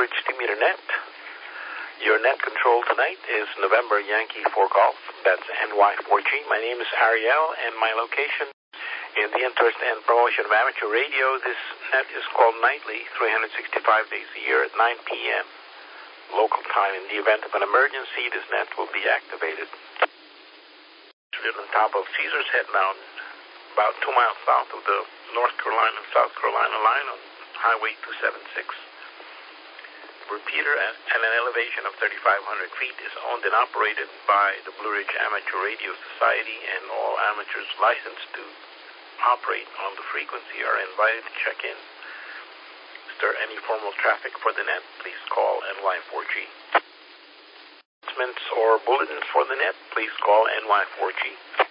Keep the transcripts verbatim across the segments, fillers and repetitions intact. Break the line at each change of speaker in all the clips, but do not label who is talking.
Blue Ridge two meter net. Your net control tonight is November Yankee four Golf. That's N Y four G. My name is Ariel, and my location in the interest and promotion of amateur radio. This net is called nightly, three hundred sixty-five days a year at nine p.m. local time. In the event of an emergency, this net will be activated. It's on top of Caesar's Head Mountain, about two miles south of the North Carolina and South Carolina line on Highway two seventy-six. Repeater at, at an elevation of thirty-five hundred feet is owned and operated by the Blue Ridge Amateur Radio Society, and all amateurs licensed to operate on the frequency are invited to check in. Is there any formal traffic for the net? Please call N Y four G. Announcements or bulletins for the net? Please call N Y four G.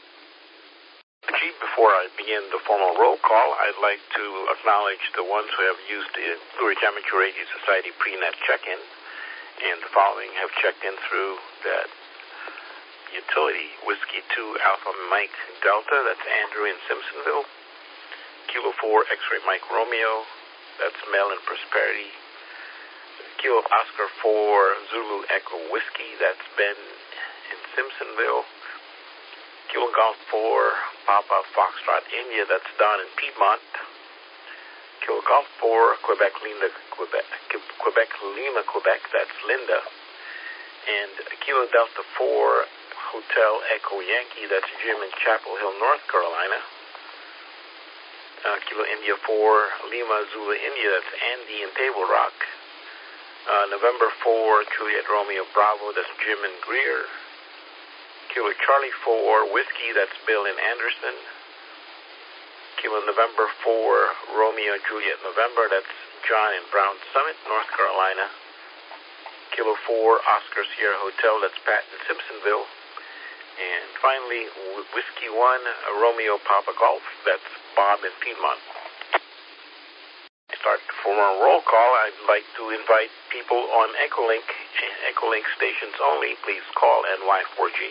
Before I begin the formal roll call, I'd like to acknowledge the ones who have used the Blue Ridge Amateur Radio Society pre-net check-in, and the following have checked in through that utility: Whiskey two Alpha Mike Delta, that's Andrew in Simpsonville; Kilo four X-Ray Mike Romeo, that's Mel in Prosperity; Kilo Oscar four Zulu Echo Whiskey, that's Ben in Simpsonville; Kilo Golf four Papa Foxtrot India, that's Don in Piedmont; Kilo Golf four Quebec Lima, Quebec, Quebec Lima, Quebec, that's Linda; and Kilo Delta four Hotel Echo Yankee, that's Jim in Chapel Hill, North Carolina; uh, Kilo India four Lima Zulu India, that's Andy in Table Rock; uh, November four Juliet Romeo Bravo, that's Jim in Greer; Kilo Charlie four Whiskey, that's Bill in Anderson; Kilo November four Romeo Juliet November, that's John in Brown Summit, North Carolina; Kilo four Oscar Sierra Hotel, that's Pat in Simpsonville; and finally Whiskey one Romeo Papa Golf, that's Bob in Piedmont. Start the formal roll call. I'd like to invite people on Echolink, Echolink stations only. Please call N Y four G.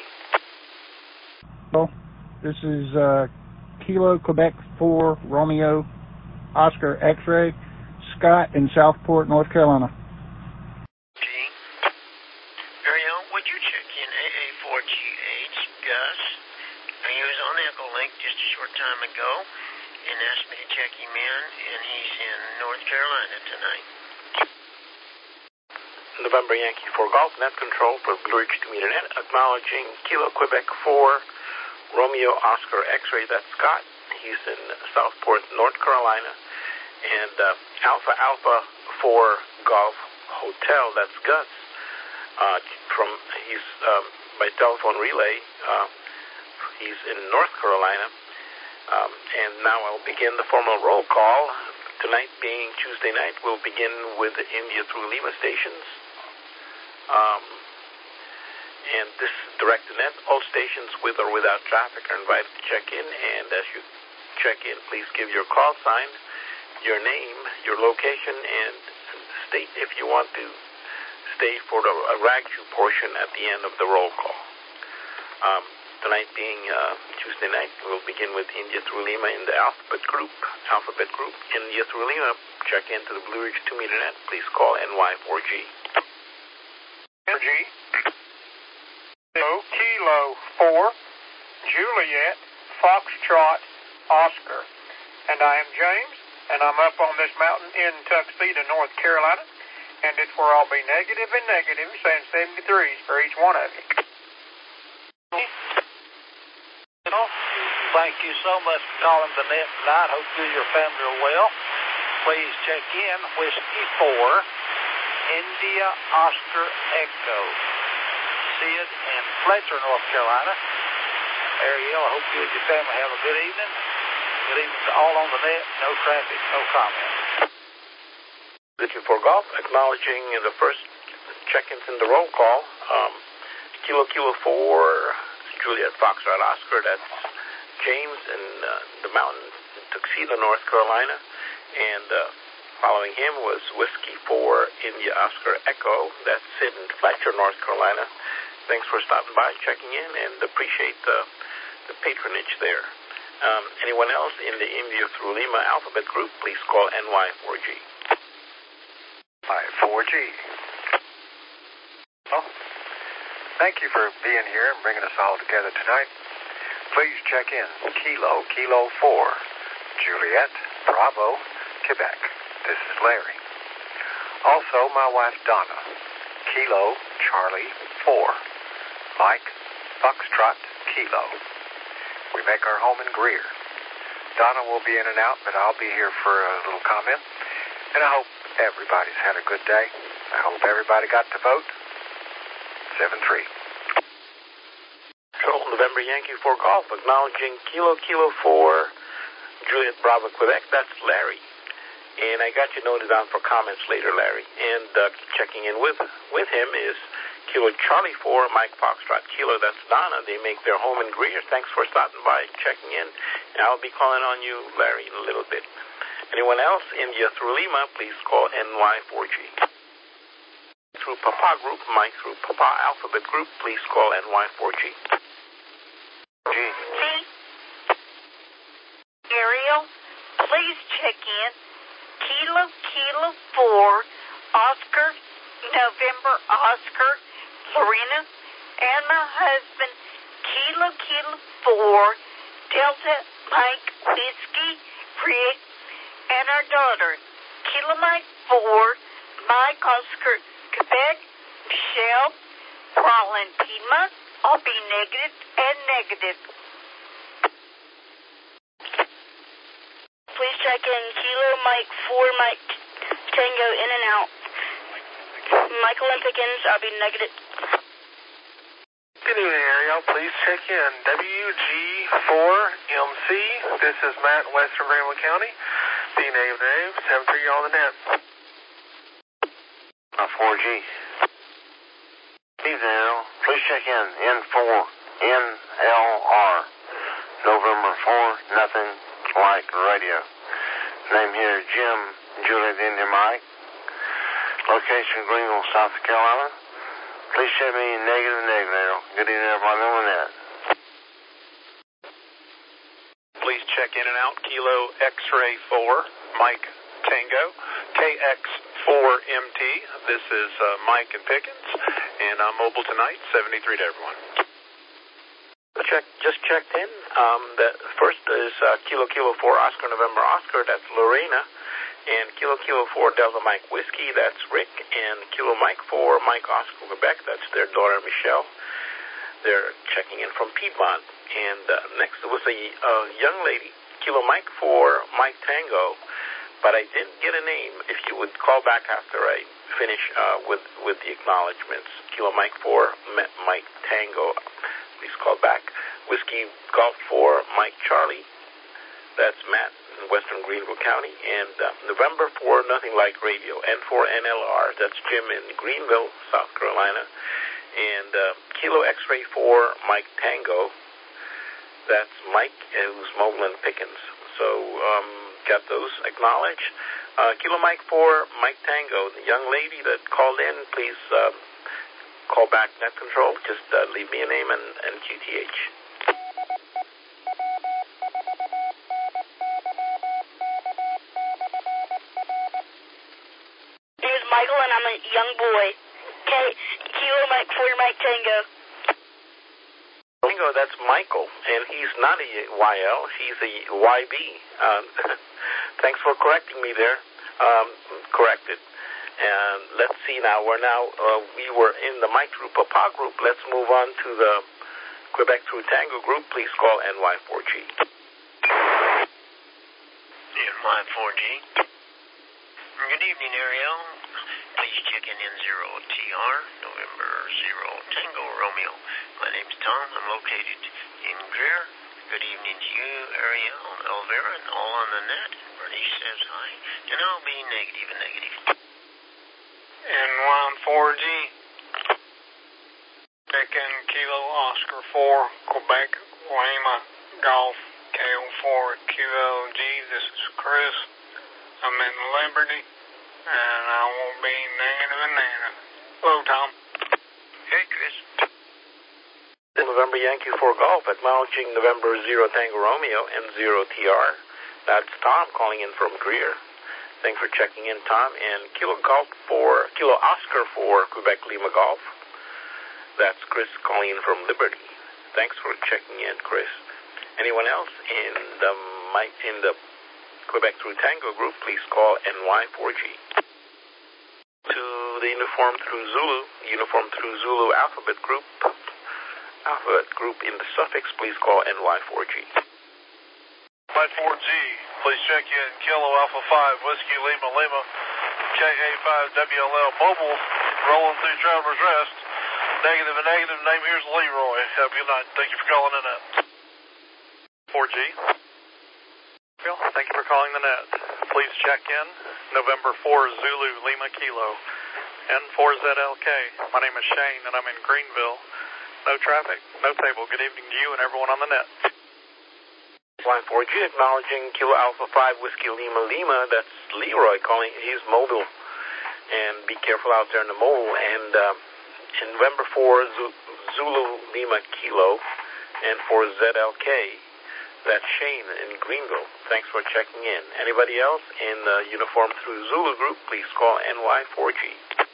This is uh, Kilo Quebec four Romeo Oscar X-Ray, Scott in Southport, North Carolina.
G. Ariel, would you check in A A four G H, Gus? He was on Echolink just a short time ago and asked me to check him in, and he's in North Carolina tonight.
November Yankee four Golf, net control for Blue Ridge two meter net, acknowledging Kilo Quebec four Romeo Oscar X-Ray, that's Scott. He's in Southport, North Carolina. And uh, Alpha Alpha four Golf Hotel, that's Gus. Uh, from he's um, by telephone relay. Uh, he's in North Carolina. Um, and now I'll begin the formal roll call. Tonight being Tuesday night, we'll begin with the India through Lima stations. Um, and this direct to net. All stations with or without traffic are invited to check in. And as you check in, please give your call sign, your name, your location, and state if you want to stay for the uh, Ragju portion at the end of the roll call. Um, tonight being uh, Tuesday night, we'll begin with India through Lima in the alphabet group. Alphabet group, India through Lima. Check into the Blue Ridge two meter net. Please call N Y four G.
N G. Kilo four Juliet Foxtrot Oscar. And I am James, and I'm up on this mountain in Tuxedo, North Carolina, and it's where I'll be negative and negative, saying seventy-threes for each one of you.
Thank you so much for calling the net tonight. Hope you and your family are well. Please check in Whiskey four India Oscar Echo, Sid in Fletcher, North Carolina. Ariel, I hope you and your family have a good evening. Good evening to all on the net. No traffic, no comment.
Looking for golf, acknowledging the first check-ins in the roll call. Um, Kilo Kilo four Juliet Foxtrot Oscar, that's James in uh, the mountain in Tuxedo, North Carolina. And uh, following him was Whiskey four India Oscar Echo, that's Sid in Fletcher, North Carolina. Thanks for stopping by, checking in, and appreciate the, the patronage there. Um, anyone else in the India through Lima alphabet group, please call N Y four G.
I four G. Well, thank you for being here and bringing us all together tonight. Please check in Kilo, Kilo four, Juliet, Bravo, Quebec. This is Larry. Also, my wife Donna, Kilo, Charlie, four, Mike, Foxtrot, Kilo. We make our home in Greer. Donna will be in and out, but I'll be here for a little comment. And I hope everybody's had a good day. I hope everybody got to vote. seven three.
So, November Yankee four Golf, acknowledging Kilo, Kilo four, Juliet, Bravo, Quebec. That's Larry. And I got you noted down for comments later, Larry. And uh, checking in with with him is Kilo, Charlie four, Mike Foxtrot. Kilo, that's Donna. They make their home in Greer. Thanks for stopping by, checking in. And I'll be calling on you, Larry, in a little bit. Anyone else? India through Lima, please call N Y four G. Through Papa Group, Mike through Papa Alphabet Group, please call N Y four G.
G. Ariel, please check in. Kilo, Kilo four, Oscar, November, Oscar, Lorena, and my husband, Kilo, Kilo four, Delta, Mike, Whiskey, Rick, and our daughter, Kilo Mike four, Mike Oscar, Quebec, Michelle, Roland Piedmont. I'll be negative and negative.
Please check in Kilo Mike four, Mike Tango in and out. Michael and Pickens, I'll be negative.
Good evening, Ariel. Please check in W G four M C. This is Matt in Western Greenwood County. Be negative negative, seven three on the net.
Uh, four G. Evening, Ariel. Please check in N four N L R. November four, nothing like radio. Name here, Jim, Juliet, India, Mike. Location, Greenville, South Carolina. Please check me negative, negative, Ariel. Good evening, everybody on the net.
Please check in and out Kilo X-Ray four, Mike Tango, K X four M T. This is uh, Mike and Pickens, and I'm mobile tonight, seventy-three to everyone.
Check, just checked in. Um, the first is uh, Kilo, Kilo four, Oscar, November, Oscar. That's Lorena. And Kilo, Kilo four, Delta Mike Whiskey. That's Rick. And Kilo Mike four, Mike Oscar, Quebec. That's their daughter, Michelle. They're checking in from Piedmont. And uh, next was a uh, young lady, Kilo Mike four, Mike Tango. But I didn't get a name. If you would call back after I finish uh, with, with the acknowledgments. Kilo Mike four, Mike Tango. Please call back. Whiskey Golf four, Mike Charlie. That's Matt in Western Greenville County. And uh, November four, Nothing Like Radio. N four N L R. That's Jim in Greenville, South Carolina. And uh, Kilo X-Ray four, Mike Tango. That's Mike, who's mobile in Pickens. So, um, got those acknowledged. Uh, Kilo Mike four, Mike Tango. The young lady that called in, please uh, call back net control. Just uh, leave me a name and, and Q T H.
My name is Michael, and I'm a young boy. Okay, Kilo Mike four, Mike Tango.
Tango, that's Michael, and he's not a Y L. He's a Y B. Uh, thanks for correcting me there. Um, corrected. And let's see now, we're now, uh, we were in the Mike through Papa group. Let's move on to the Quebec through Tango group. Please call N Y four G.
N Y four G. Good evening, Ariel. Please check in N zero T R, November zero Tango Romeo. My name's Tom. I'm located in Greer. Good evening to you, Ariel, Elvira, and all on the net. Bernice says hi. And I'll be negative and negative.
N Y four G. Check in Kilo Oscar four, Quebec, Lima, Golf, K O four, Q L G. This is Chris. I'm in Liberty, and I won't be negative and negative. Hello, Tom.
Hey, Chris.
November Yankee four Golf, acknowledging November zero Tango Romeo and zero T R. That's Tom calling in from Greer. Thanks for checking in, Tom. And Kilo Golf for Kilo Oscar for Quebec Lima Golf. That's Chris calling in from Liberty. Thanks for checking in, Chris. Anyone else in the in the Quebec through Tango group? Please call N Y four G. To the uniform through Zulu, uniform through Zulu alphabet group, alphabet group in the suffix. Please call N Y four G.
N Y four G. Please check in Kilo Alpha five, Whiskey Lima Lima, K A five W L L Mobile, rolling through Traveler's Rest. Negative and negative, name here's Leroy. Have a good night. Thank you for calling the net.
four G. Bill, thank you for calling the net. Please check in November fourth, Zulu Lima Kilo, N four Z L K. My name is Shane and I'm in Greenville. No traffic, no table. Good evening to you and everyone on the net.
Line four G acknowledging Kilo Alpha five Whiskey Lima Lima. That's Leroy calling. He's mobile. And be careful out there in the mobile. And um, in November fourth, Zulu Lima Kilo and for Z L K. That's Shane in Greenville. Thanks for checking in. Anybody else in the uniform through Zulu group, please call N Y four G.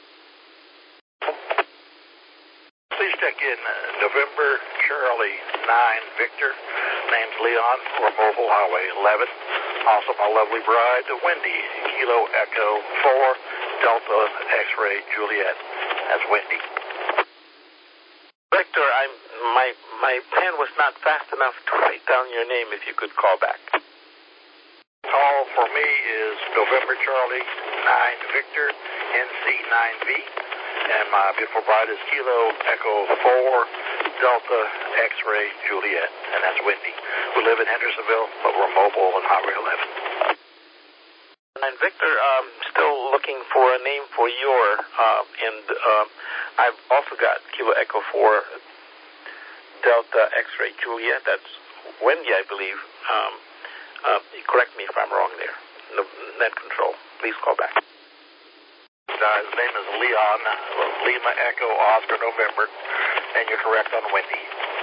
Please check in uh, November Charlie nine Victor. Name's Leon for Mobile Highway eleven. Also my lovely bride, Wendy, Kilo Echo four, Delta X-Ray Juliet. That's Wendy.
Victor, I'm, my my pen was not fast enough to write down your name. If you could call back.
Call for me is November Charlie nine Victor, N C nine V. And my beautiful bride is Kilo Echo four, Delta X-Ray Juliet, and that's Wendy. We live in Hendersonville, but we're mobile on Highway eleven.
And Victor, um, still looking for a name for your, uh, and uh, I've also got Kilo Echo four, Delta X-Ray Juliet. That's Wendy, I believe. Um, uh, correct me if I'm wrong there. No, net control. Please call back.
Uh, his name is Leon, Lima Echo Oscar November, and you're correct on Wendy.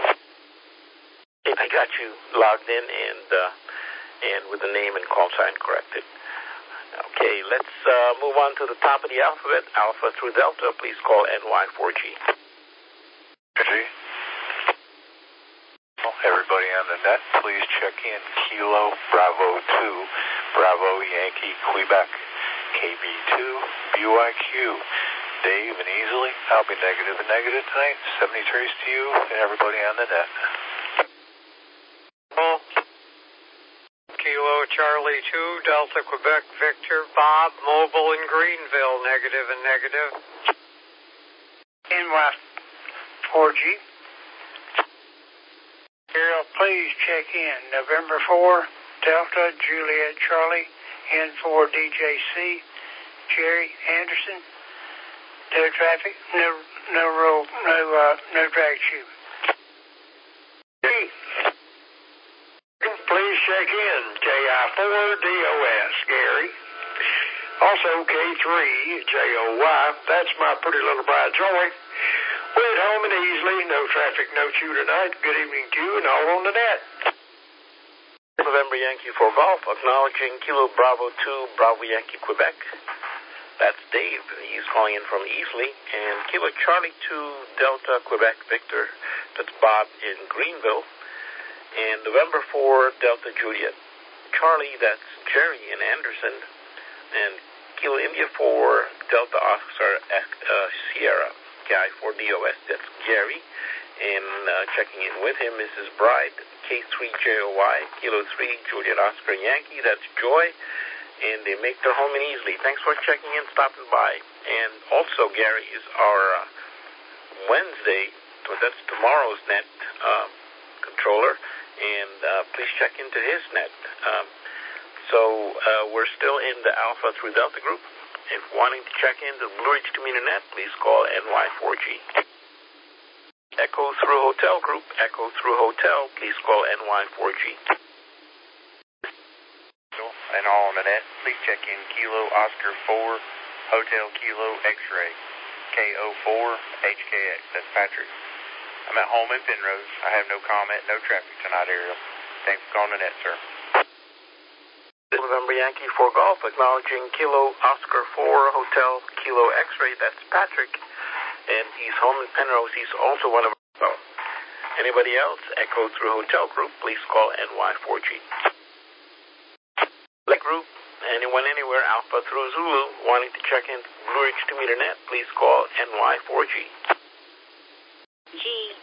I got you logged in and uh, and with the name and call sign corrected. Okay, let's uh, move on to the top of the alphabet, Alpha through Delta. Please call N Y four G.
G. Well, everybody on the net, please check in Kilo Bravo two, Bravo Yankee Quebec. K B two, B Y Q. Dave and Easily, I'll be negative and negative tonight. seventy-threes to you and everybody on the net.
Oh. Kilo Charlie two, Delta Quebec Victor, Bob, Mobile in Greenville, negative and negative.
N Y four G. Carol, please check in November fourth, Delta Juliet Charlie, N four D J C, Jerry Anderson. No traffic, no no roll, no uh, no drag shoe.
Hey, please check in J I four D O S, Gary. Also K three J O Y. That's my pretty little bride Joy. We're at home and easily, no traffic, no chew tonight. Good evening to you and all on the net.
November Yankee for Golf, acknowledging Kilo Bravo two, Bravo Yankee Quebec. That's Dave. He's calling in from Easley. And Kilo Charlie two, Delta Quebec Victor. That's Bob in Greenville. And November fourth, Delta Juliet Charlie. That's Jerry in Anderson. And Kilo India four, Delta Oscar uh, Sierra Guy for D O S. That's Gary. And uh, checking in with him is his bride, K three J O Y, Kilo three, Juliet Oscar Yankee. That's Joy. And they make their home in Easley. Thanks for checking in, stopping by. And also, Gary is our uh, Wednesday, so that's tomorrow's net uh, controller. And uh, please check into his net. Um, so uh, we're still in the Alpha through Delta group. If wanting to check into the Blue Ridge Community Net, please call N Y four G. Echo through Hotel group, Echo through Hotel, please call N Y four G.
And all on the net, please check in Kilo Oscar four, Hotel Kilo X-Ray, K O four H K X. That's Patrick. I'm at home in Penrose. I have no comment, no traffic tonight, Ariel. Thanks for calling the net, sir.
November Yankee for golf, acknowledging Kilo Oscar four Hotel Kilo X-Ray. That's Patrick, and he's home in Penrose. He's also one of our. Anybody else? Echo through Hotel Group. Please call N Y four G. Black Group. Anyone, anywhere, Alpha through Zulu, wanting to check in Blue Ridge two meter net. Please call N Y four G.
G.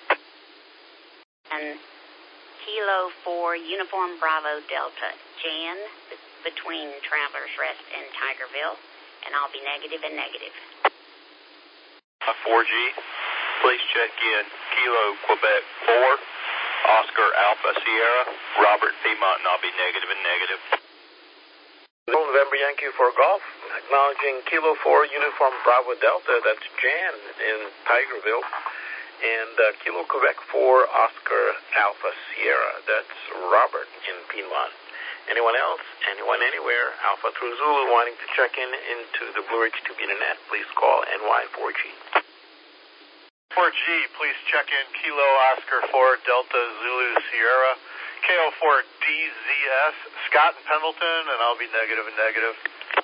And Kilo four Uniform Bravo Delta. Jan, between Travelers Rest and Tigerville, and I'll be negative and negative.
four G, please check in Kilo Quebec four, Oscar Alpha Sierra, Robert Piedmont, and I'll be negative and negative.
November Yankee for golf, acknowledging Kilo four Uniform Bravo Delta. That's Jan in Tigerville. And uh, Kilo Quebec four Oscar Alpha Sierra. That's Robert in Piedmont. Anyone else? Anyone, anywhere? Alpha through Zulu wanting to check in into the Blue Ridge two meter net. Please call N Y four G.
four G, please check in Kilo Oscar four Delta Zulu Sierra. K O four D Z S, Scott in Pendleton, and I'll be negative and negative.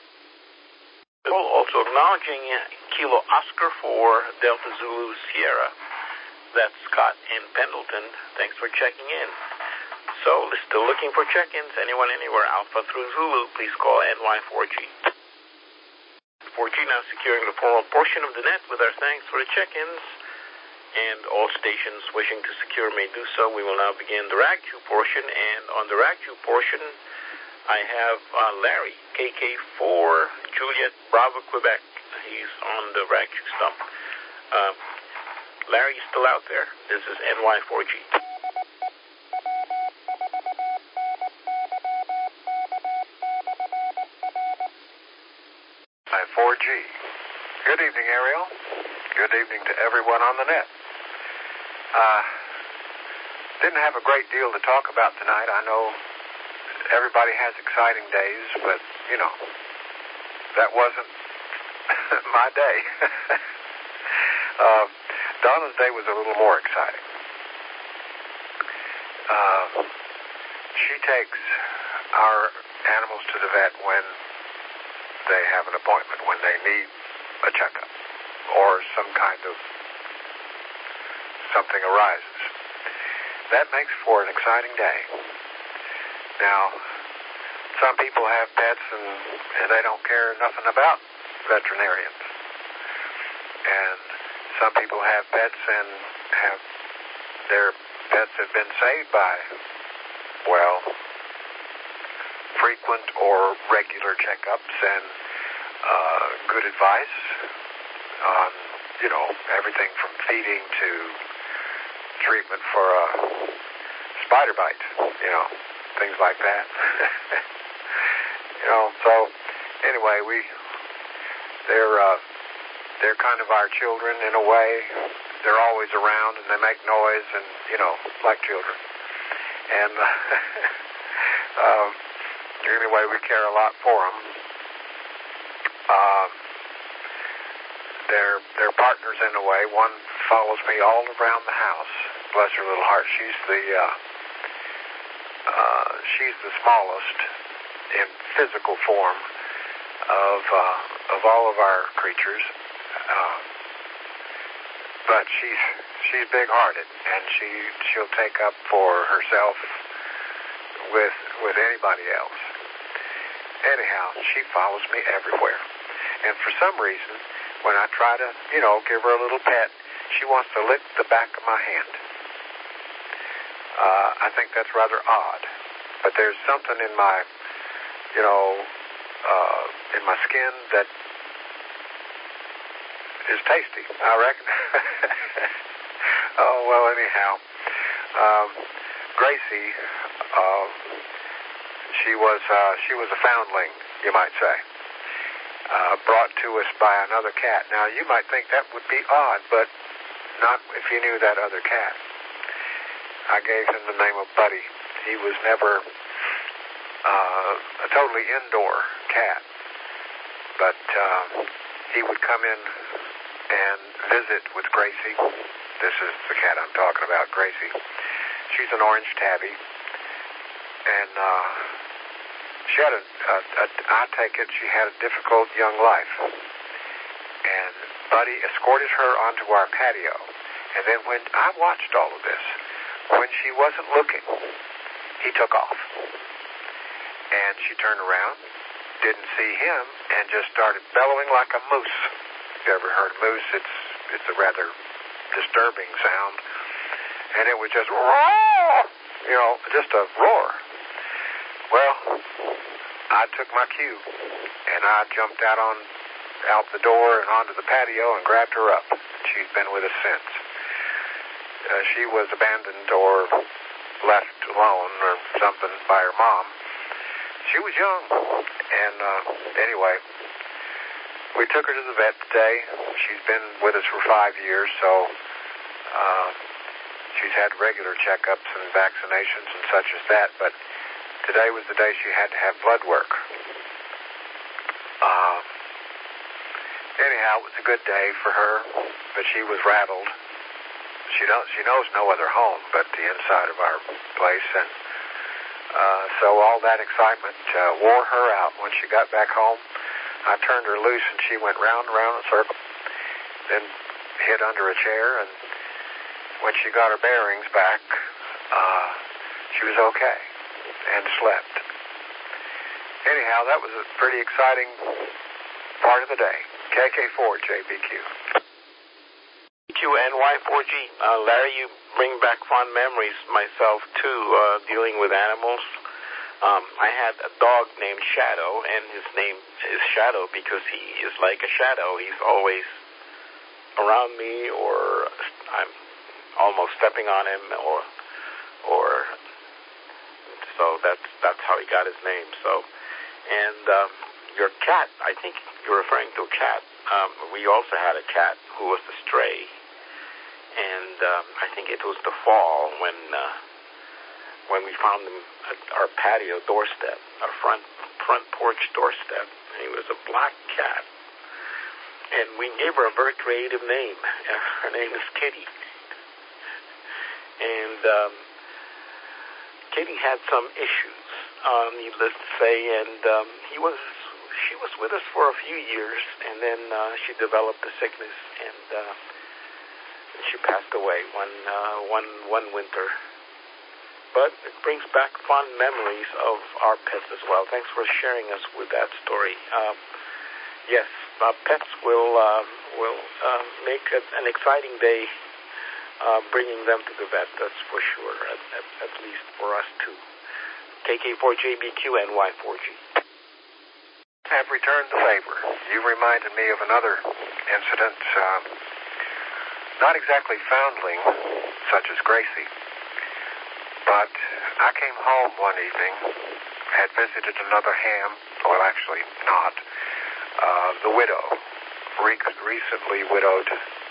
Also acknowledging Kilo Oscar four Delta Zulu Sierra. That's Scott in Pendleton. Thanks for checking in. So, still looking for check-ins. Anyone, anywhere, Alpha through Zulu, please call N Y four G. four G now securing the formal portion of the net with our thanks for the check-ins. And all stations wishing to secure may do so. We will now begin the Ragju portion. And on the Ragju portion, I have uh, Larry, K K four, Juliet, Bravo, Quebec. He's on the Ragju stump. Uh, Larry, you still out there? This is N Y four G.
four G. Good evening, Ariel. Good evening to everyone on the net. Uh, didn't have a great deal to talk about tonight. I know everybody has exciting days, but, you know, that wasn't my day. uh, Donna's day was a little more exciting. Uh, she takes our animals to the vet when they have an appointment, when they need a checkup or some kind of something arises. That makes for an exciting day. Now, some people have pets and, and they don't care nothing about veterinarians. And some people have pets and have their pets have been saved by, well, frequent or regular checkups and uh, good advice on, you know, everything from feeding to treatment for a spider bite, you know, things like that. You know, so anyway, we they're uh, they're kind of our children in a way. They're always around and they make noise and, you know, like children. And um, anyway, we care a lot for them. Um, they're they're partners in a way. One follows me all around the house. Bless her little heart. She's the uh, uh, she's the smallest in physical form of uh, of all of our creatures. Uh, but she's she's big-hearted, and she she'll take up for herself with with anybody else. Anyhow, she follows me everywhere. And for some reason, when I try to, you know, give her a little pet, she wants to lick the back of my hand. Uh, I think that's rather odd. But there's something in my, you know, uh, in my skin that is tasty, I reckon. Oh, well, anyhow. Um, Gracie, uh, she was uh, she was a foundling, you might say. Uh, brought to us by another cat. Now, you might think that would be odd, but not if you knew that other cat. I gave him the name of Buddy. He was never uh, a totally indoor cat, but uh, he would come in and visit with Gracie. This is the cat I'm talking about, Gracie. She's an orange tabby, and uh, she had a, a, a, I take it she had a difficult young life. And Buddy escorted her onto our patio. And then when I watched all of this, when she wasn't looking, he took off. And she turned around, didn't see him, and just started bellowing like a moose. If you ever heard a moose, it's it's a rather disturbing sound. And it was just roar, you know, just a roar. Well, I took my cue, and I jumped out on out the door and onto the patio and grabbed her up. She's been with us since. Uh, she was abandoned or left alone or something by her mom. She was young, and uh, anyway, we took her to the vet today. She's been with us for five years, so uh, she's had regular checkups and vaccinations and such as that, but today was the day she had to have blood work. Uh, anyhow, it was a good day for her, but she was rattled. She knows, she knows no other home but the inside of our place, and uh, so all that excitement uh, wore her out. When she got back home, I turned her loose, and she went round and round in a circle, then hid under a chair, and when she got her bearings back, uh, she was okay and slept. Anyhow, that was a pretty exciting part of the day. K K four J B Q.
Q N Y four G. Uh, Larry, you bring back fond memories. Myself, too, uh, dealing with animals. Um, I had a dog named Shadow, and his name is Shadow because he is like a shadow. He's always around me, or I'm almost stepping on him, or, or so that's that's how he got his name. So, and um, your cat, I think you're referring to a cat. Um, we also had a cat who was a stray, and um, I think it was the fall when uh, when we found him at our patio doorstep, our front front porch doorstep. And he was a black cat, and we gave her a very creative name. Her name is Kitty, and um, Kitty had some issues, uh, needless to say, and um, he was. She was with us for a few years, and then uh, she developed a sickness, and uh, she passed away one uh, one one winter. But it brings back fond memories of our pets as well. Thanks for sharing us with that story. Um, yes, uh, pets will uh, will uh, make a, an exciting day, uh, bringing them to the vet. That's for sure. At, at, at least for us too. K K four J B Q N Y four G.
Have returned the favor. You reminded me of another incident, uh, not exactly foundling, such as Gracie, but I came home one evening, had visited another ham, well, actually not, uh, the widow, re- recently widowed.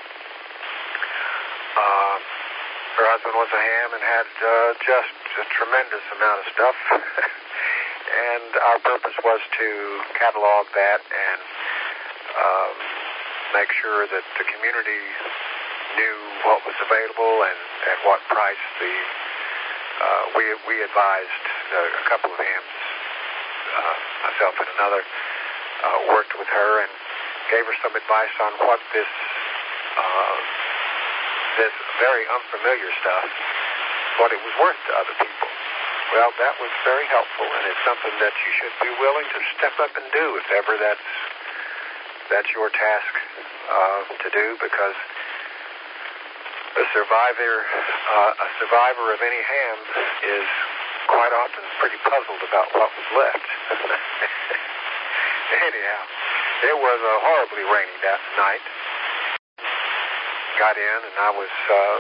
Uh, her husband was a ham and had uh, just a tremendous amount of stuff. And our purpose was to catalog that and um, make sure that the community knew what was available and at what price. The uh, we we advised uh, a couple of hams, uh, myself and another, uh, worked with her and gave her some advice on what this uh, this very unfamiliar stuff, what it was worth to other people. Well, that was very helpful, and it's something that you should be willing to step up and do if ever that's that's your task uh, to do, because a survivor, uh, a survivor of any ham is quite often pretty puzzled about what was left. Anyhow, it was a horribly rainy that night. Got in, and I was. Uh,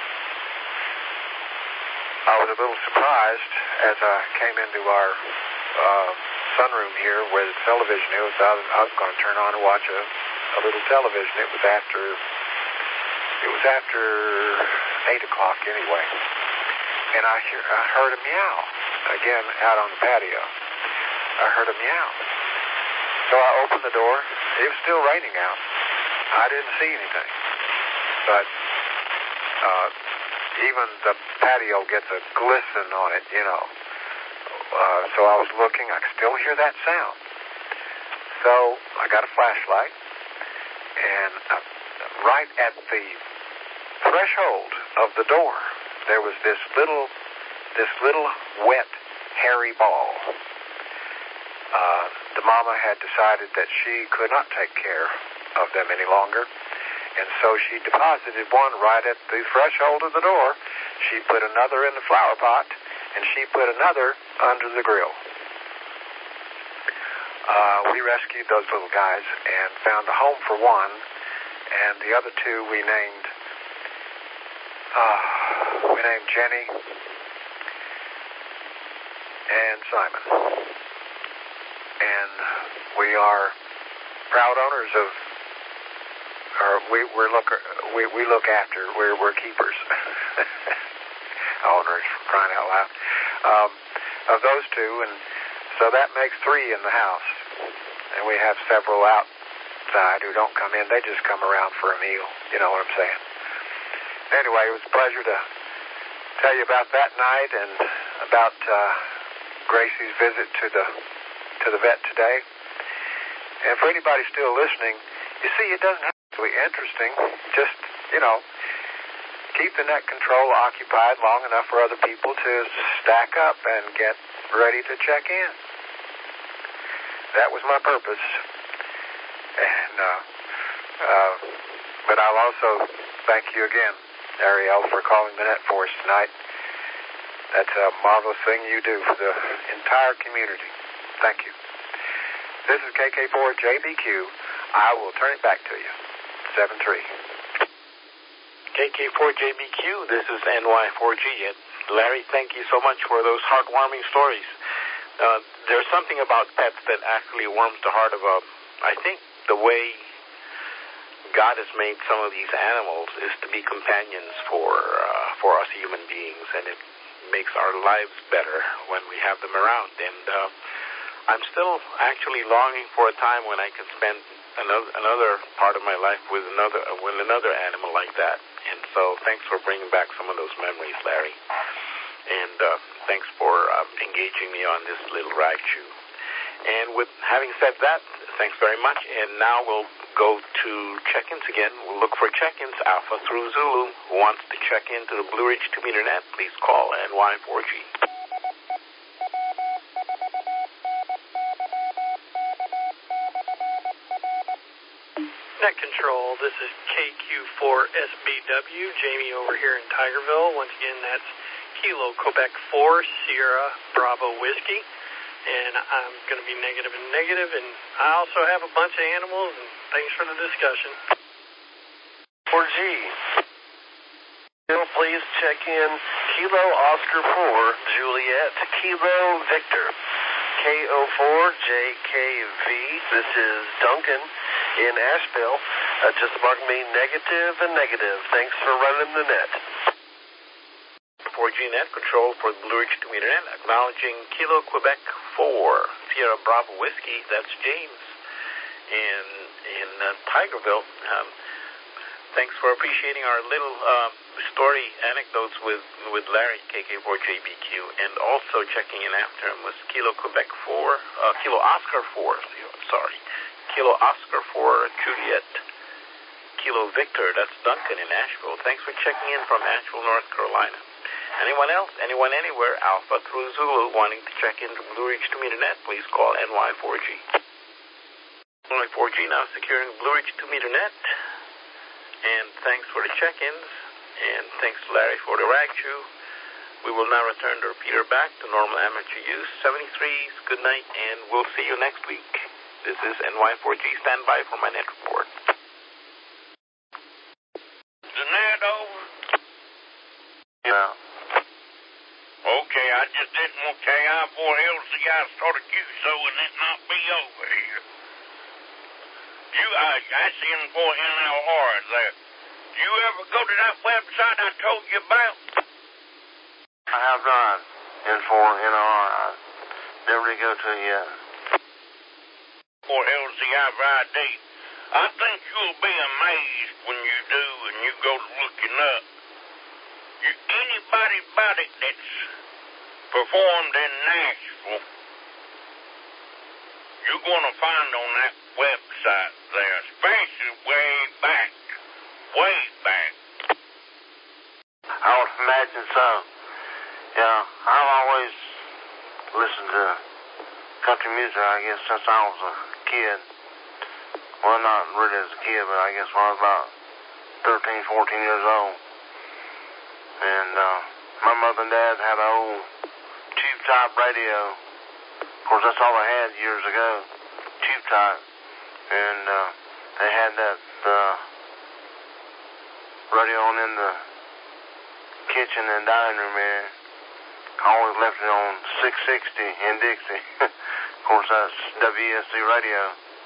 I was a little surprised as I came into our uh, sunroom here where the television is. I was, I was going to turn on and watch a, a little television. It was after it was after eight o'clock anyway, and I hear, I heard a meow again out on the patio. I heard a meow, so I opened the door. It was still raining out. I didn't see anything, but. Uh, Even the patio gets a glisten on it, you know, uh, so I was looking. I could still hear that sound. So I got a flashlight, and uh, right at the threshold of the door, there was this little, this little wet, hairy ball. Uh, the mama had decided that she could not take care of them any longer, and so she deposited one right at the threshold of the door. She put another in the flower pot, and she put another under the grill. Uh, we rescued those little guys and found a home for one, and the other two we named, uh, we named Jenny and Simon. And we are proud owners of, or we we're look we we look after, we're we're keepers, owners, for crying out loud, um, of those two, and so that makes three in the house. And we have several outside who don't come in. They just come around for a meal. You know what I'm saying? Anyway, it was a pleasure to tell you about that night and about uh, Gracie's visit to the to the vet today. And for anybody still listening, you see, it doesn't have to be interesting. Just, you know, keep the net control occupied long enough for other people to stack up and get ready to check in. That was my purpose. And, uh, uh, but I'll also thank you again, Ariel, for calling the net for us tonight. That's a marvelous thing you do for the entire community. Thank you. This is K K four J B Q. I will turn it back to you. seven three.
K K four J B Q, this is N Y four G. Larry, thank you so much for those heartwarming stories. Uh, there's something about pets that actually warms the heart of a, I think the way God has made some of these animals is to be companions for uh, for us human beings, and it makes our lives better when we have them around. And uh, I'm still actually longing for a time when I can spend another another part of my life with another with another animal like that. And so thanks for bringing back some of those memories, Larry. And uh, thanks for um, engaging me on this little ride shoe. And with having said that, thanks very much. And now we'll go to check-ins again. We'll look for check-ins, Alpha through Zulu. Who wants to check into the Blue Ridge two meter net, please call N Y four G.
Net Control, this is K Q four S B W, Jamie over here in Tigerville. Once again, that's Kilo Quebec four, Sierra Bravo Whiskey. And I'm going to be negative and negative, and I also have a bunch of animals, and thanks for the discussion.
four G. Please check in Kilo Oscar four, Juliet, Kilo Victor. K O four J K V, this is Duncan in Asheville. Uh, just mark me negative and negative. Thanks for running the net.
four G Net Control for the Blue Ridge two meter net, acknowledging Kilo Quebec four, Sierra Bravo Whiskey. That's James in in uh, Tigerville. Um, thanks for appreciating our little uh, story anecdotes with with Larry, K K four J B Q, and also checking in after him was Kilo Quebec four, uh, Kilo Oscar four. Sorry, Kilo Oscar four, Juliet. Kilo Victor. That's Duncan in Asheville. Thanks for checking in from Asheville, North Carolina. Anyone else? Anyone anywhere? Alpha through Zulu wanting to check into Blue Ridge two meter net, please call N Y four G. N Y four G now securing Blue Ridge two meter net. And thanks for the check-ins. And thanks to Larry for the rag shoe. We will now return the repeater back to normal amateur use. seventy-threes, good night, and we'll see you next week. This is N Y four G. Stand by for my net report.
The net over?
Yeah.
Okay, I just didn't want K I four L C I start a Q S O and it not be over here. You, I, I C N four N L R there. You ever go to that website I told you about?
I have not. N four N L R. I never did go to it yet.
For L C I I D. I think you'll be amazed when you do and you go looking up. You, anybody about it that's performed in Nashville, you're going to find on that website there, especially way back, way back.
I would imagine so. Yeah, I've always listened to country music, I guess, since I was a kid. Well, not really as a kid, but I guess when I was about thirteen, fourteen years old. And uh, my mother and dad had an old tube-type radio. Of course, that's all they had years ago, tube-type. And uh, they had that uh, radio on in the kitchen and dining room area. I always left it on six sixty in Dixie. Of course, that's W E S C radio.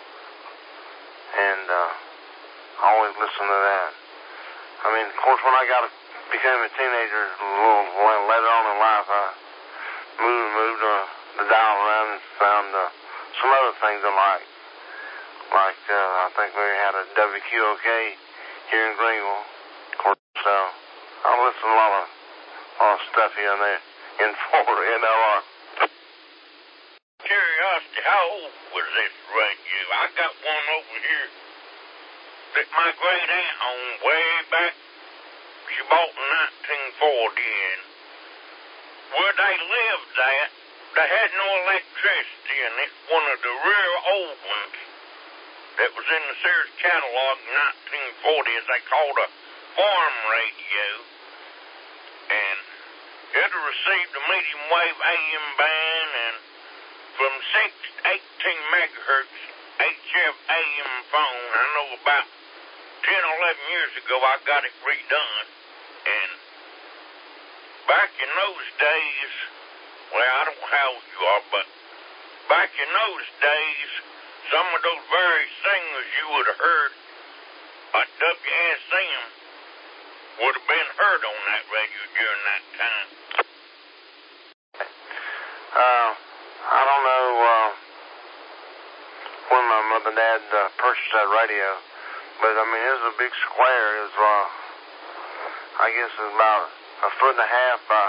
And uh, I always listened to that. I mean, of course, when I got a, became a teenager, a little later on in life, I moved moved uh, the dial around and found uh, some other things I liked. Like, uh, I think we had a W Q O K here in Greenville. Of course, so I listened to a lot of, a lot of stuff here and there in Florida, in L R.
Curiosity, how old was this radio? I got one over here that my great aunt owned way back. She bought in nineteen forty, and where they lived at, they had no electricity, and it's one of the real old ones that was in the Sears catalog in nineteen forty, as they called a farm radio, and it received a medium wave A M band, and from six to eighteen megahertz H F A M phone. I know about ten, eleven years ago I got it redone, and back in those days, well, I don't know how old you are, but back in those days, some of those very singers you would have heard at W S M would have been heard on that radio during that time.
Uh, I don't know uh, when my mother and dad uh, purchased that radio, but I mean, it was a big square. It was, uh, I guess, it was about a foot and a half by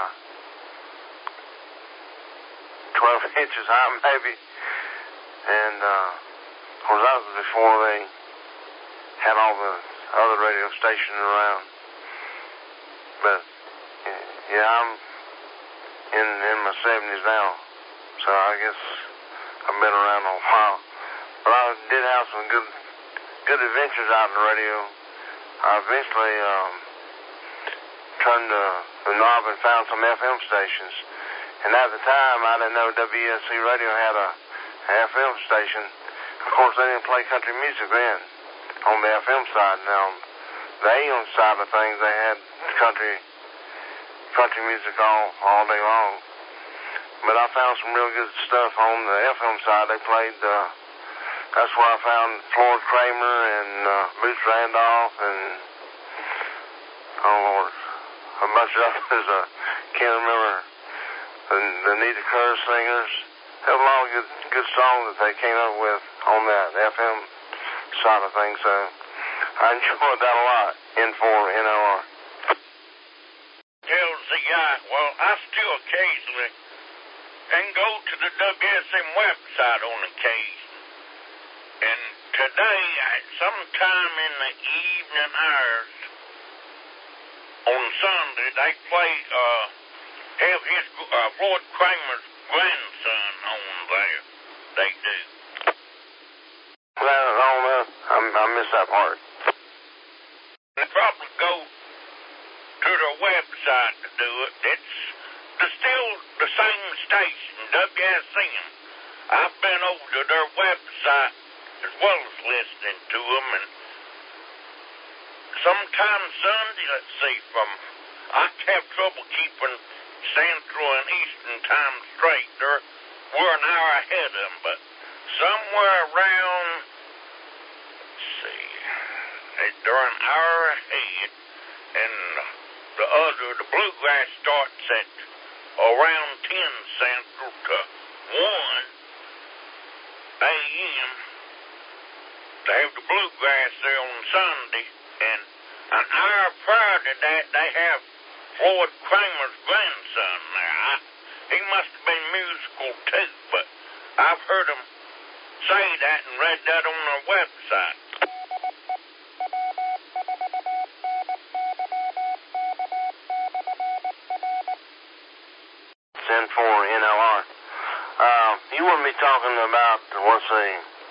twelve inches high, maybe. And uh, of course, that was before they had all the other radio stations around. But yeah, I'm in in my seventies now, so I guess I've been around a while. But I did have some good good adventures out in the radio. I eventually um, turned the, the knob and found some F M stations. And at the time, I didn't know W E S C Radio had a F M station. Of course, they didn't play country music then on the F M side. Now, the A M side of things, they had country country music all, all day long. But I found some real good stuff on the F M side. They played, uh, that's where I found Floyd Kramer and uh, Boots Randolph and, oh Lord, a bunch of others. I uh, can't remember the, the Nita Kerr singers. There was a lot of good, good songs that they came up with on that F M side of things. So I enjoyed that a lot in for N O R.
Tells the guy, well, I still occasionally and go to the W S M website on occasion. And today, sometime in the evening hours on Sunday, they play, uh, have his, uh, Floyd Kramer's grandson on there. They do.
Well, I don't know. I, I missed that part.
They probably go to their website to do it. It's the, still the same station, W S M. I've been over to their website as well as listening to them, and sometimes Sunday, let's see, from, I have trouble keeping Central and Eastern time straight. They're, we're an hour ahead of them, but somewhere around, let's see, they're an hour ahead, and the other, the bluegrass starts at around ten Central to one A M They have the bluegrass there on Sunday, and an hour prior to that, they have Floyd Kramer's grandson there. I, he must have been musical too, but I've heard them say that and read that on their website.
ten four N L R. Uh, you wouldn't be talking about, let's see,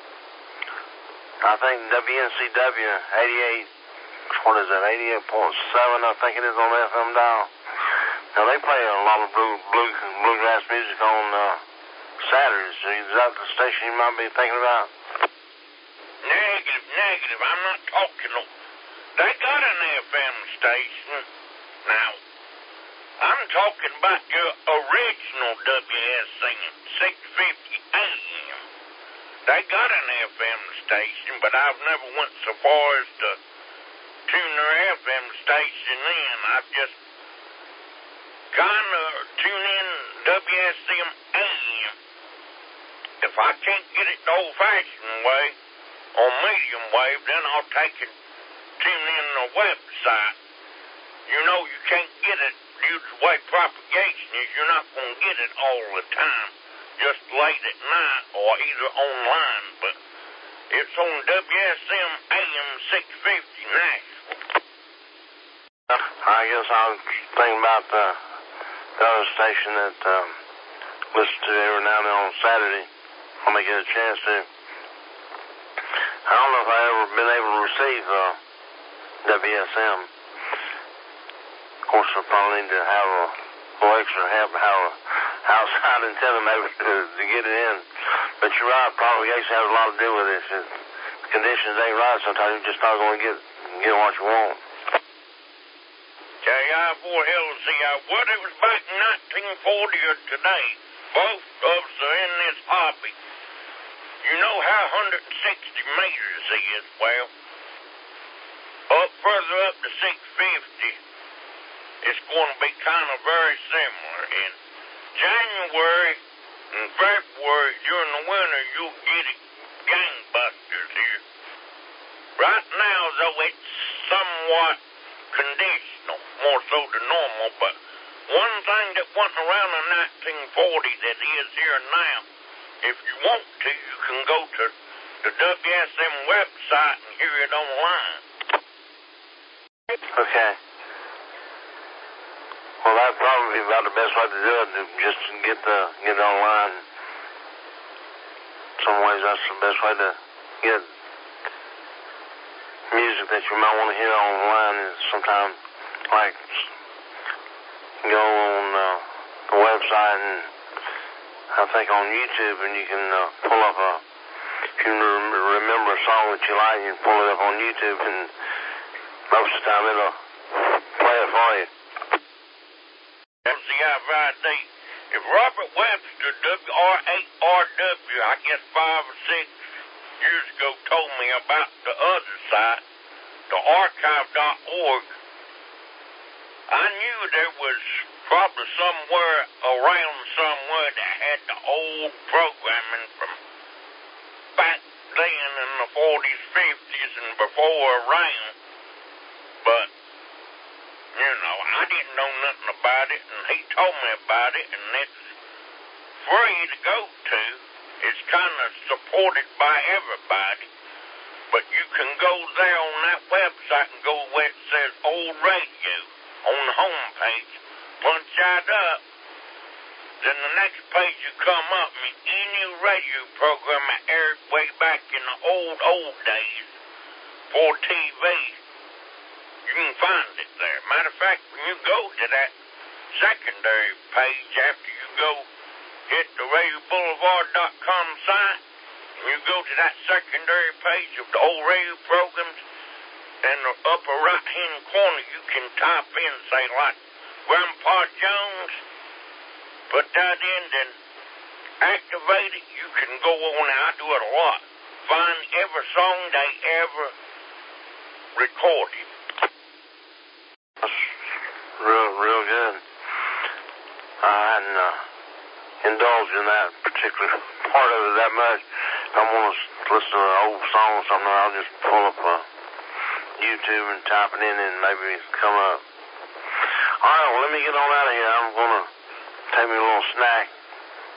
I think W N C W eighty-eight, what is that, eighty-eight point seven, I think it is on the F M dial. Now, they play a lot of blue, blue, bluegrass music on uh, Saturdays. Is that the station you might be thinking about?
Negative, negative. I'm not talking. They got an F M station. Now, I'm talking about your original W S M, six fifty A M. They got an F M station, but I've never went so far as to tune their F M station in. I've just kind of tune in W S M A M. If I can't get it the old-fashioned way, or medium wave, then I'll take and tune in the website. You know you can't get it due to the way propagation is. You're not going to get it all the time, just late at night or either online. But it's on W S M A M six fifty Nashville.
I guess I was thinking about the, the other station that um, listen to every now and then on Saturday when they get a chance to. I don't know if I've ever been able to receive uh, W S M. Of course, I probably need to have a little extra help, have a outside antenna maybe to, to get it in. But you're right, propagation has a lot to do with it. If the conditions ain't right, sometimes you're just not going to get get what you want.
K I four L C I, whether it was back in nineteen forty or today, both of us are in this hobby. You know how one hundred sixty meters is? Well, up further up to six fifty, it's going to be kind of very similar. In January and February, during the winter, you'll get it gangbusters here. Right now, though, it's somewhat conditional, more so than normal, but one thing that wasn't around in nineteen forty that is here now, if you want to, you can go to the W S M website and hear it online.
Okay. Well, that'd probably be about the best way to do it, just to get the get it online. In some ways, that's the best way to get music that you might want to hear online. Is sometimes, like, go on uh, the website and I think on YouTube, and you can uh, pull up a, if you rem- remember a song that you like, you can pull it up on YouTube, and most of the time it'll play it for you.
M C I five D, if Robert Webster, W R eight R W, I guess five or six years ago, told me about the other site, the archive dot org, I knew there was probably somewhere around somewhere that had the old programming from back then in the forties, fifties, and before around. But, you know, I didn't know nothing about it, and he told me about it, and it's free to go to. It's kind of supported by everybody. But you can go there on that website and go where it says Old Radio on the home page. Punch that up. Then the next page you come up, and any radio program that aired way back in the old, old days for T V, you can find it there. Matter of fact, when you go to that secondary page after you go hit the radio boulevard dot com site, and you go to that secondary page of the old radio programs, in the upper right-hand corner, you can type in, say, like, Grandpa Jones, put that in, then activate it. You can go on, I do it a lot, find every song they ever recorded.
That's real, real good. I hadn't uh, indulged in that particular part of it that much. If I want to listen to an old song or something, I'll just pull up uh, YouTube and type it in and maybe come up. All right, well, let me get on out of here. I'm going to take me a little snack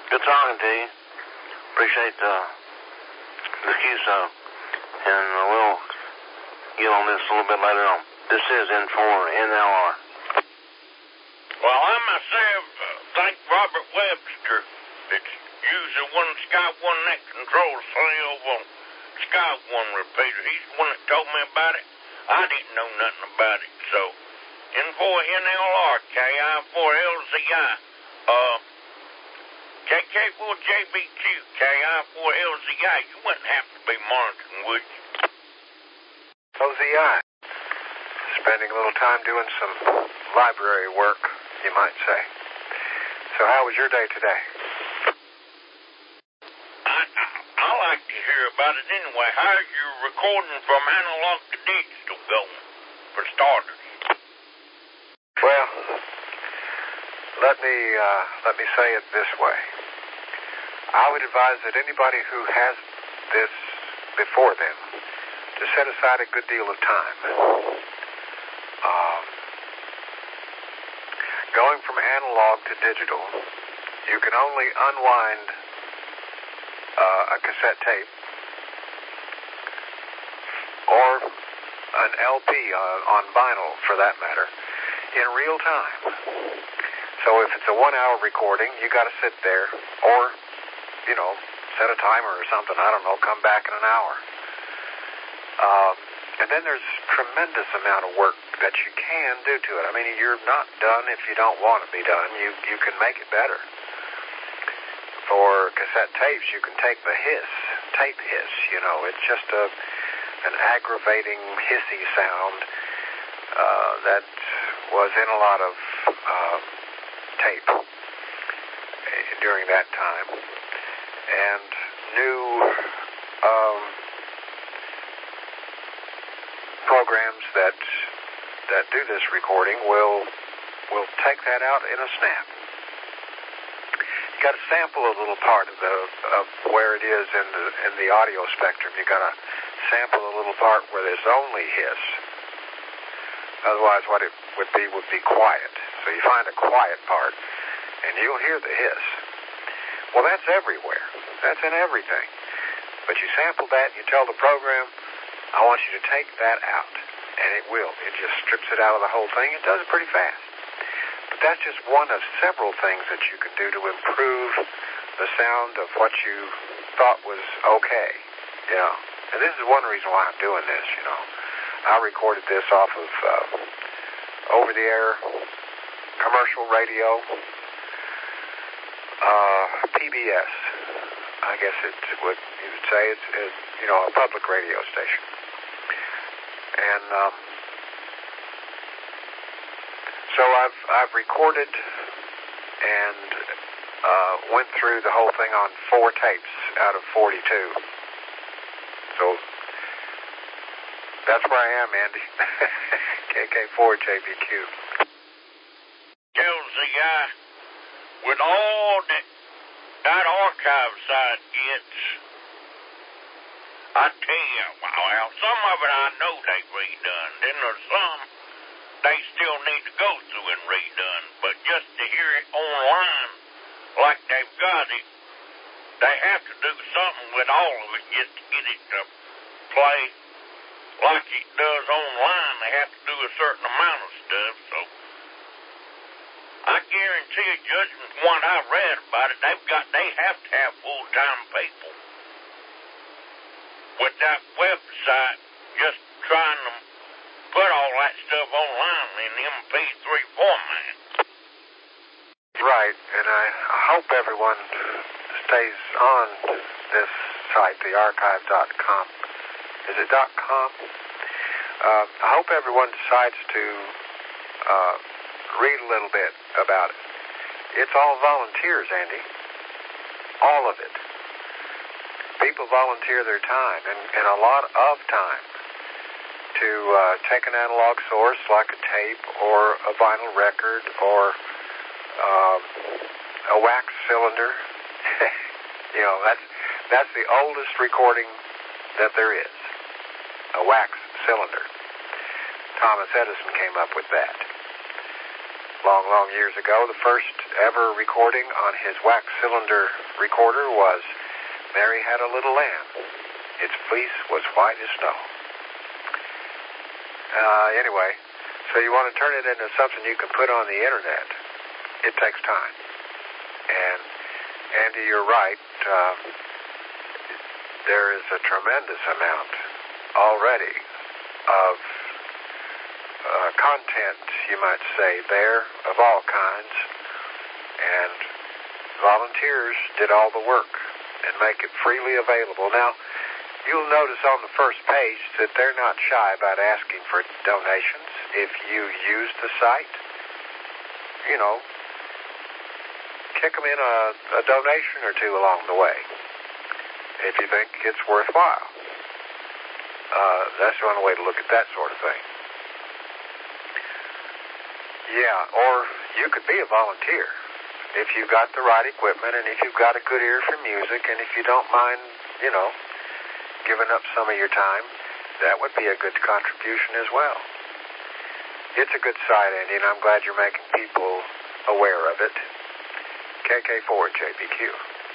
Good talking to you. Appreciate the, the Q S O. And we'll get on this a little bit later on. This is N four N L R.
Well, I myself uh, thank Robert Webster. It's usually one Sky One that controls sales on Sky One repeater. He's the one that told me about it. I didn't know nothing about it. So, N four N L R, K I four L Z I, uh, K K four J B Q, K I four L Z I. You wouldn't have to be monitoring, would you?
O Z I. Spending a little time doing some library work, you might say. So how was your day today?
I, I, I like to hear about it anyway. How's your recording from analog to digital going, for starters?
Well, let me uh, let me say it this way. I would advise that anybody who has this before them to set aside a good deal of time. Um, going from analog to digital, you can only unwind uh, a cassette tape or an L P uh, on vinyl, for that matter, in real time. So if it's a one-hour recording, you got to sit there, or, you know, set a timer or something. I don't know, come back in an hour. Um, and then there's tremendous amount of work that you can do to it. I mean, you're not done if you don't want to be done. You you can make it better. For cassette tapes, you can take the hiss, tape hiss. You know, it's just a an aggravating hissy sound uh, that was in a lot of uh, tape during that time, and new um, programs that that do this recording will will take that out in a snap. You got to sample a little part of the of where it is in the in the audio spectrum. You got to sample a little part where there's only hiss. Otherwise, what it would be would be quiet. So you find a quiet part, and you'll hear the hiss. Well, that's everywhere. That's in everything. But you sample that, and you tell the program, I want you to take that out. And it will. It just strips it out of the whole thing. It does it pretty fast. But that's just one of several things that you can do to improve the sound of what you thought was okay. You know. And this is one reason why I'm doing this, you know. I recorded this off of uh, over-the-air commercial radio, uh, P B S. I guess it would you would say it's, it's you know a public radio station, and um, so I've I've recorded and uh, went through the whole thing on four tapes out of forty-two. So that's where I am, Andy. K K four J B Q.
Tells the guy with all that that archive side gets. I tell you, well, some of it I know they've redone. Then there's some they still need to go through and redone. But just to hear it online like they've got it, they have to do something with all of it just to get it to play like it does online. They have to do a certain amount of stuff. So I guarantee you, judging from what I read about it, they've got they have to have full-time people with that website just trying to put all that stuff online in M P three format.
Right, and I hope everyone stays on this site, the archive dot com. Is it .com? Uh, I hope everyone decides to uh, read a little bit about it. It's all volunteers, Andy. All of it. People volunteer their time, and, and a lot of time, to uh, take an analog source like a tape or a vinyl record or um, a wax cylinder. You know, that's that's the oldest recording that there is. A wax cylinder. Thomas Edison came up with that. long, long years ago, the first ever recording on his wax cylinder recorder was Mary Had a Little Lamb. Its fleece was white as snow. Uh, anyway, so you want to turn it into something you can put on the internet. It takes time. And, Andy, you're right. Uh, there is a tremendous amount already of uh, content, you might say, there of all kinds. And volunteers did all the work and make it freely available. Now, you'll notice on the first page that they're not shy about asking for donations. If you use the site, you know, kick them in a, a donation or two along the way if you think it's worthwhile. Uh, that's one way to look at that sort of thing. Yeah, or you could be a volunteer if you've got the right equipment and if you've got a good ear for music and if you don't mind, you know, giving up some of your time, that would be a good contribution as well. It's a good site, Andy, and I'm glad you're making people aware of it. K K four J B Q.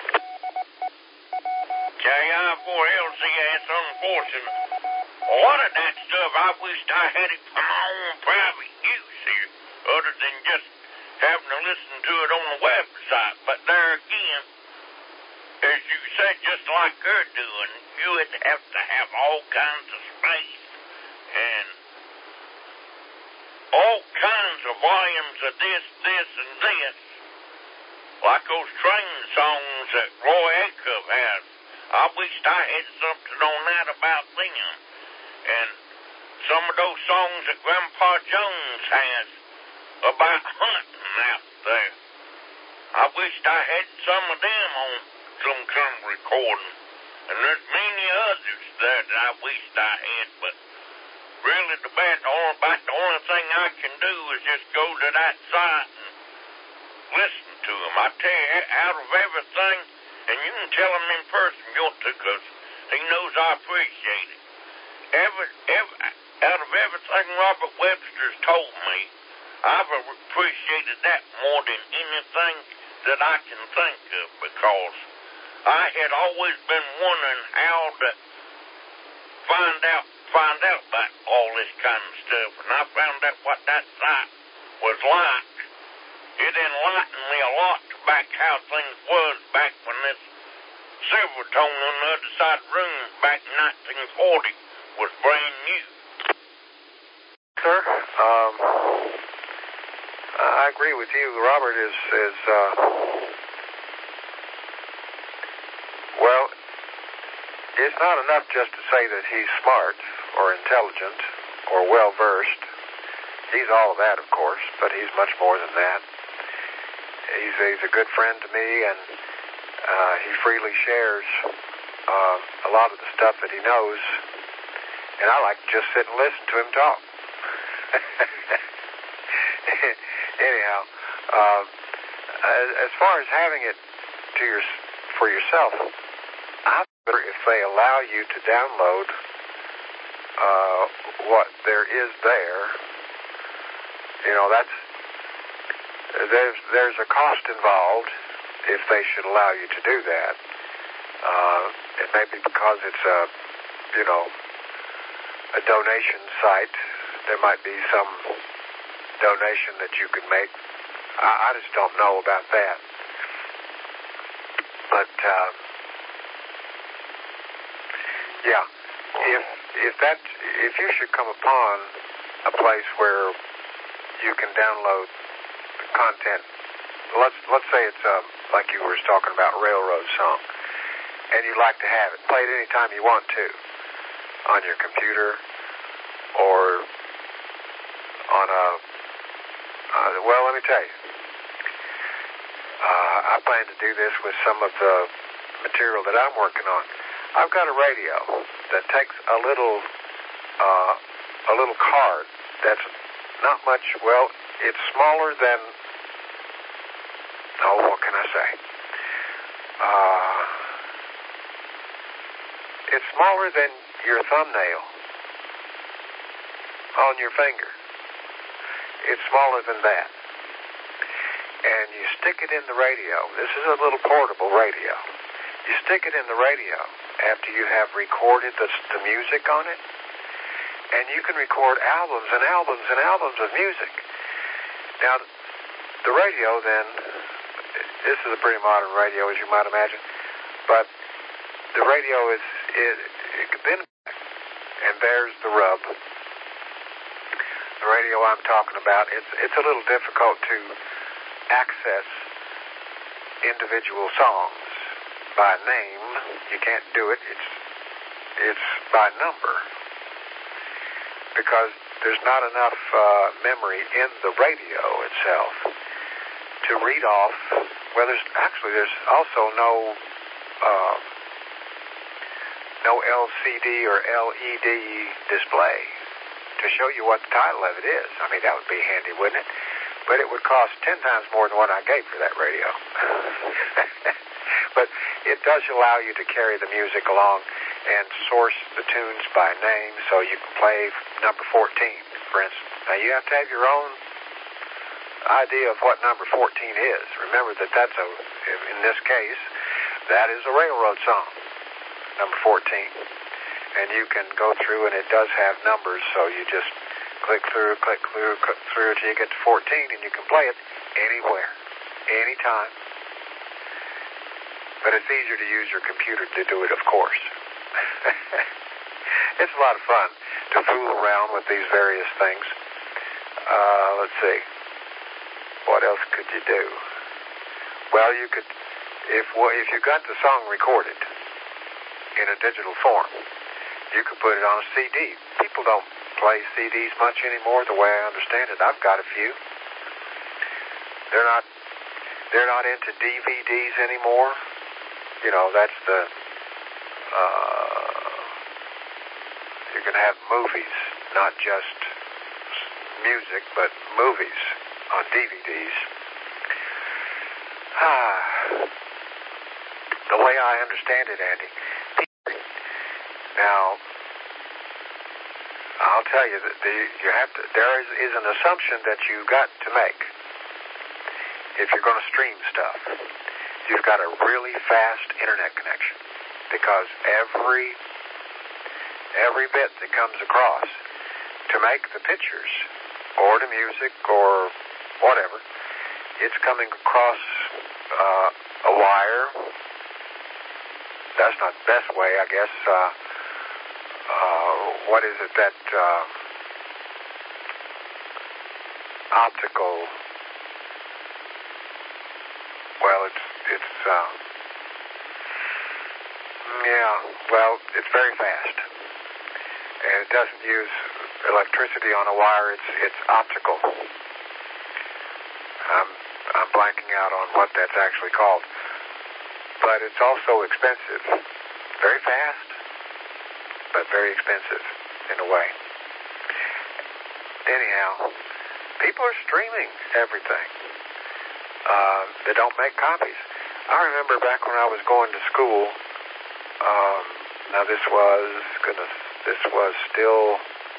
K I four L C S, unfortunate. A lot of that stuff, I wished I had it for my own private use here, other than just having to listen to it on the website. But there again, as you said, just like you're doing, you would have to have all kinds of space and all kinds of volumes of this, this, and this. Like those train songs that Roy Acuff has. I wished I had something on that about them. And some of those songs that Grandpa Jones has about hunting out there. I wished I had some of them on some kind of recording. And there's many others there that I wished I had, but really the bad, the only, about the only thing I can do is just go to that site and listen to them. I tell you, out of everything, and you can tell him in person, you want to, because he knows I appreciate it. Every, every, out of everything Robert Webster's told me, I've appreciated that more than anything that I can think of, because I had always been wondering how to find out, find out about all this kind of stuff, and I found out what that site was like. It enlightened me a lot back how things was back when this Silvertone on the other side of the room back in nineteen forty was brand new.
Sir, um, I agree with you. Robert is, is uh, well, it's not enough just to say that he's smart or intelligent or well-versed. He's all of that, of course, but he's much more than that. He's a, he's a good friend to me, and uh, he freely shares uh, a lot of the stuff that he knows, and I like to just sit and listen to him talk. Anyhow, uh, as far as having it to your for yourself, I wonder if they allow you to download uh, what there is there. You know, that's there's there's a cost involved if they should allow you to do that. Uh, it may be because it's a you know a donation site. There might be some donation that you could make. I, I just don't know about that. But uh, yeah, if if that if you should come upon a place where you can download content, let's let's say it's uh, like you were talking about, railroad song, and you'd like to have it played anytime you want to on your computer or on a uh, well, let me tell you, uh, I plan to do this with some of the material that I'm working on. I've got a radio that takes a little uh, a little card that's not much, well, it's smaller than, oh, what can I say? Uh, it's smaller than your thumbnail on your finger. It's smaller than that. and you stick it in the radio. This is a little portable radio. You stick it in the radio after you have recorded the, the music on it, and you can record albums and albums and albums of music. Now, the radio then, this is a pretty modern radio, as you might imagine, but the radio is, it, it then, and there's the rub. The radio I'm talking about, it's it's a little difficult to access individual songs by name. You can't do it. It's it's by number, because there's not enough uh, memory in the radio itself to read off. Well, there's actually there's also no uh, no L C D or L E D display to show you what the title of it is. I mean, that would be handy, wouldn't it? But it would cost ten times more than what I gave for that radio. But it does allow you to carry the music along and source the tunes by name, so you can play number fourteen, for instance. Now, you have to have your own idea of what number fourteen is. Remember that that's a, in this case, that is a railroad song, number fourteen. And you can go through, and it does have numbers, so you just click through, click through, click through until you get to fourteen, and you can play it anywhere, anytime. But it's easier to use your computer to do it, of course. It's a lot of fun to fool around with these various things. Uh, let's see. What else could you do? Well, you could, if well, if you got the song recorded in a digital form, you could put it on a C D. People don't play C Ds much anymore, the way I understand it. I've got a few. They're not they're not into D V Ds anymore. You know, that's the uh, you can have movies, not just music, but movies on D V Ds. Ah, the way I understand it, Andy. Now, I'll tell you that the, you have to. There is, is an assumption that you got to make if you're going to stream stuff. You've got a really fast internet connection, because every every bit that comes across to make the pictures or the music or whatever, it's coming across uh, a wire. That's not the best way, I guess. Uh, uh, what is it that uh, optical? Well, it's it's uh, yeah. Well, it's very fast, and it doesn't use electricity on a wire. It's it's optical. I'm I'm blanking out on what that's actually called, but it's also expensive. Very fast, but very expensive in a way. Anyhow, people are streaming everything. Uh, they don't make copies. I remember back when I was going to school. Um, now this was goodness, this was still.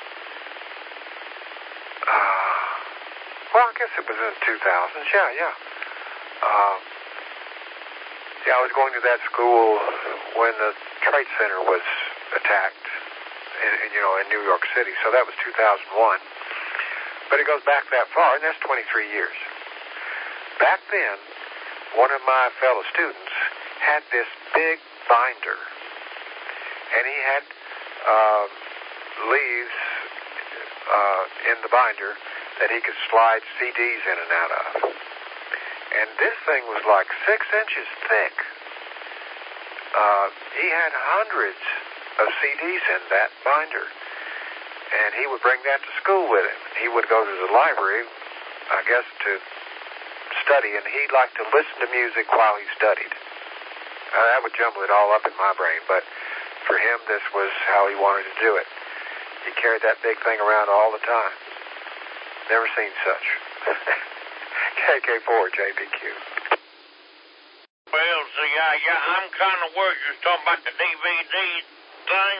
Uh, well, I guess it was in the two thousands. Yeah, yeah. Um, yeah, I was going to that school when the Trade Center was attacked, in, in, you know, in New York City. So that was two thousand one. But it goes back that far, and that's twenty-three years. Back then, one of my fellow students had this big binder, and he had uh, leaves uh, in the binder that he could slide C Ds in and out of. And this thing was like six inches thick. Uh, he had hundreds of C Ds in that binder, and he would bring that to school with him. He would go to the library, I guess, to study, and he'd like to listen to music while he studied. Uh, that would jumble it all up in my brain, but for him, this was how he wanted to do it. He carried that big thing around all the time. Never seen such. K K four J B Q.
Well, see, I, yeah, I'm kind of worried you're talking about the D V D thing.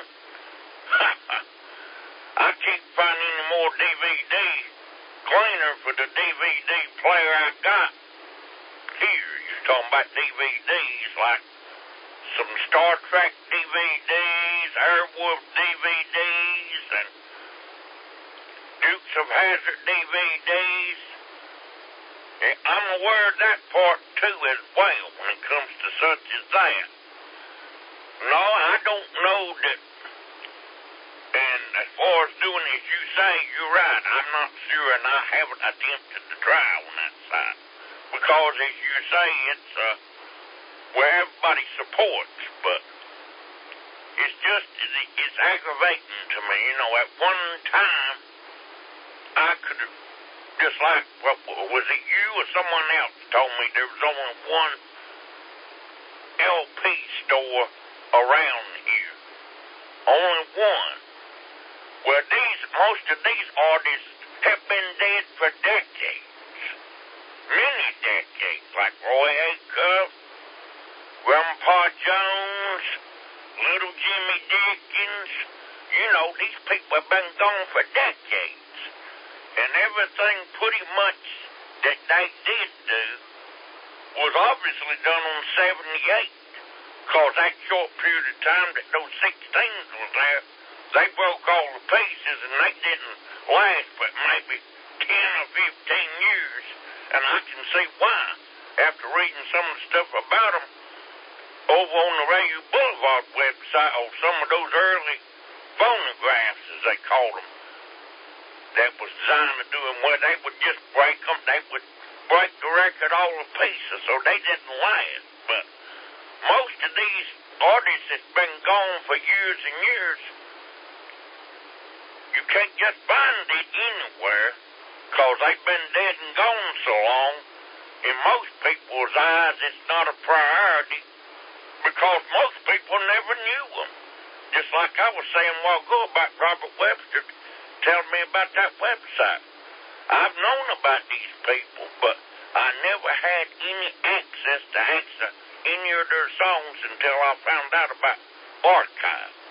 I keep finding more D V D cleaner for the D V D player I got. talking about D V Ds, like some Star Trek D V Ds, Airwolf D V Ds, and Dukes of Hazzard D V Ds. I'm aware of that part too as well when it comes to such as that. No, I don't know that. And as far as doing as you say, you're right. I'm not sure, and I haven't attempted to try on that side. Because, as you say, it's uh, where everybody supports, but it's just, it's aggravating to me. You know, at one time, I could have, just like, what, was it you or someone else told me there was only one L P store around here? Only one. Well, these, most of these artists have been dead for decades. Many decades, like Roy Acuff, Grandpa Jones, Little Jimmy Dickens. You know, these people have been gone for decades. And everything pretty much that they did do was obviously done on seventy-eight. Because that short period of time that those sixteens was there, they broke all the pieces and they didn't last but maybe ten or fifteen years. And I can see why, after reading some of the stuff about them over on the Radio Boulevard website, or some of those early phonographs, as they called them, that was designed to do them well. They would just break them. They would break the record all to pieces, so they didn't last. But most of these artists that's been gone for years and years, you can't just find it anywhere because they've been dead and gone so long. In most people's eyes, it's not a priority because most people never knew them. Just like I was saying a while ago about Robert Webster telling me about that website. I've known about these people, but I never had any access to access any of their songs until I found out about archives.